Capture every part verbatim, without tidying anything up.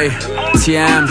ای تی ام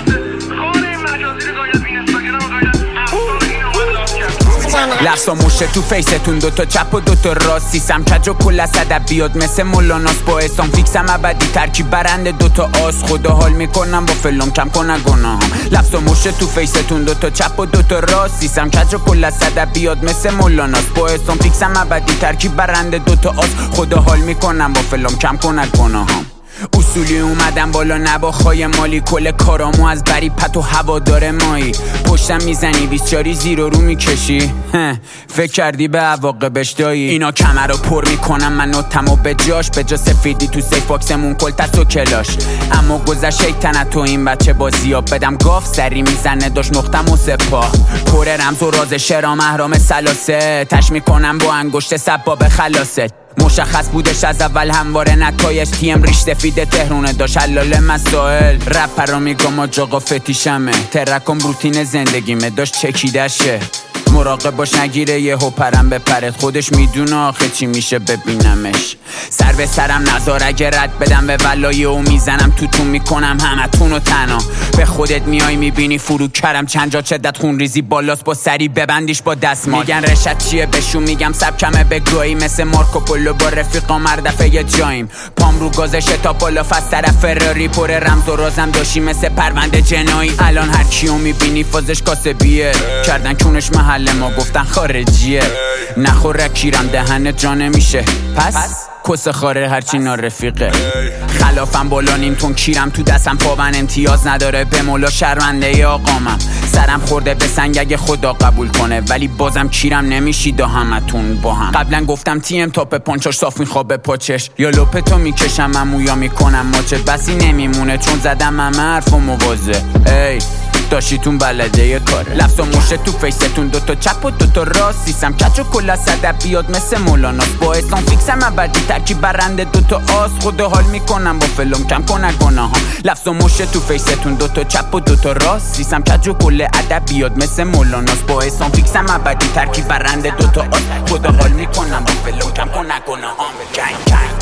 لفظ و موشه تو فیستون دوتا چپ و دوتا راست سیسم کج و کل از ادبیات مثل مولاناس با اسلام فیکسم ابدی ترکیب برنده دوتا آس خدا حال میکنم با فلوم کم کنه گناهم لفظ و موشه تو فیستون دوتا چپ و دوتا راست سیسم کج و کل از ادبیات مثل مولاناس با اسلام فیکسم ابدی ترکیب برنده دوتا آس خدا حال میکنم با فلوم کم کنه گناهم اصولی اومدم بالا نباخای مالی کل کارامو از بری پت و هوا داره مایی پشتم میزنی بیست چاری زیر رو میکشی فکر کردی به عواقبش دایی اینا کمر رو پر میکنم من نوتمو به جاش به جا سفیدی تو سیف باکسمون کل تست و کلاش اما گذشت شیطنت تو این بچه بازیاب بدم گاف سری میزنه داشت نقطم و سپاه پر رمز و راز شرام احرام سلاسه تش میکنم با انگشت سباب خلاصت مشخص بودش از اول همواره نتایج تیم ریش سفید تهرونه داشت حلال مسائل رپ رو میگم آجاقا فتیشمه ترکم روتین زندگیمه داشت چکیدشه مراقب باش نگیره یه هو پرم بپرد خودش میدونه آخه چی میشه ببینمش سر به سرم نزار اگه رد بدم به ولایه و میزنم تو تو میکنم همه تونو تنها به خودت میای میبینی فرو کرم چند جا چدت خون ریزی بالاست با سری ببندیش با دستمال میگن رشد چیه بشون میگم سبکمه بگویی مثل مارکو پولو با رفیقا مردفه یه جاییم پام رو گازش تا بالا فست طرف فراری پر رمز و رازم داشی مثل پرونده جنایی الان هر کیو میبینی فازش کاسبیه کردن کونش محل ما گفتن خارجیه نخوره کیرم دهنه جا نمیشه پس کس خاره هرچی نارفیقه خلافم بالا نیم تون کیرم تو دستم پابن امتیاز نداره به مولا شرمنده ی آقامم سرم خورده به سنگ اگه خدا قبول کنه ولی بازم کیرم نمیشید و همتون با هم قبلا گفتم تیم تاپ پانچاش صاف میخوابه پاچش یا لپتو میکشم امو یا میکنم ماچت بسی نمیمونه چون زدم همه حرف و موازه ای داشتیتون بلده یه کاره لفظ و موشه تو فیستون دوتا چپ و دوتا راست سیسم کچ و کل از ادبیات مثل مولاناس با اسلام فیکسم ابدی ترکیب برنده دوتا آس خدا حال میکنم با فلوم کم کنه گناهم لفظ و موشه تو فیستون دوتا چپ و دوتا راست سیسم کچ و کل ادبیات مثل مولاناس با اسلام فیکسم ابدی ترکیب برنده دوتا آس خدا حال میکنم با فلوم کم کنه گناهم جنگ جنگ